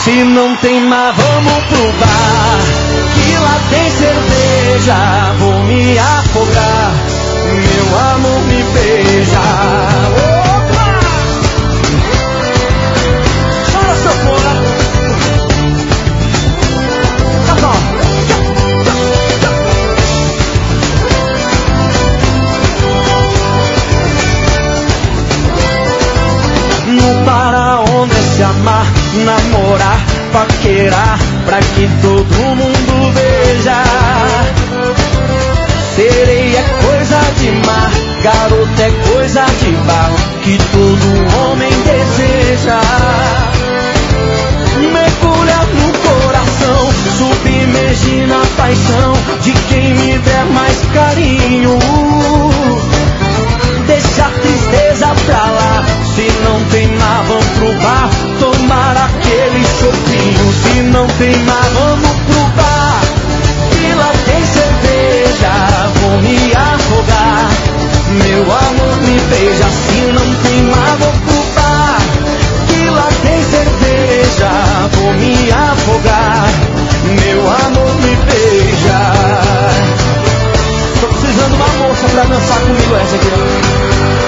Se não tem mar, vamos pro bar, que lá tem cerveja. Vou me afogar, meu amor me beija. Opa! Chora, sanfona. Tá bom. No para-onda é se amar, namorar, paquerar, pra que todo mundo veja. Sereia é coisa de mar, garota é coisa de bar, que todo homem deseja. Mergulhar no coração, submergir na paixão de quem me der mais carinho. Deixa a tristeza pra lá, se não tem mar, vamos pro bar, tomar aquele chopinho. Se não tem mar, vamos pro bar, que lá tem cerveja. Vou me afogar, meu amor me beija. Se não tem mar, vou pro bar, que lá tem cerveja. Vou me afogar, meu amor me beija. Tô precisando de uma moça pra dançar comigo essa aqui, ó.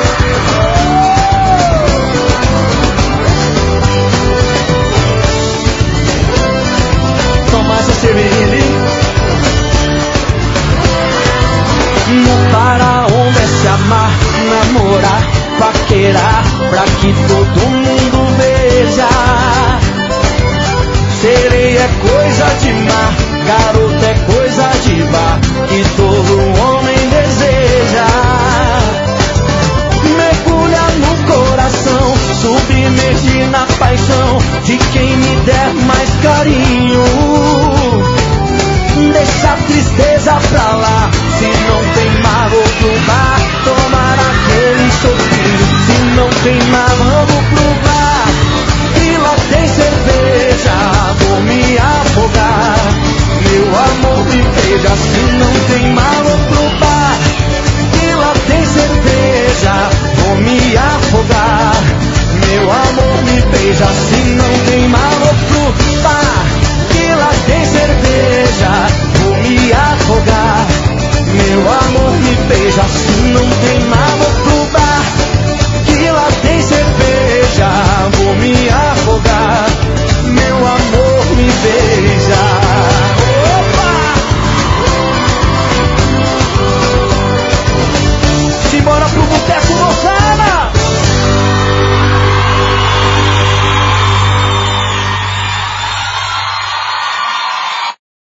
Essa cervejinha ali. No para-onda é se amar, namorar, paquerar, pra que todo mundo veja. Sereia é coisa de mar, garoto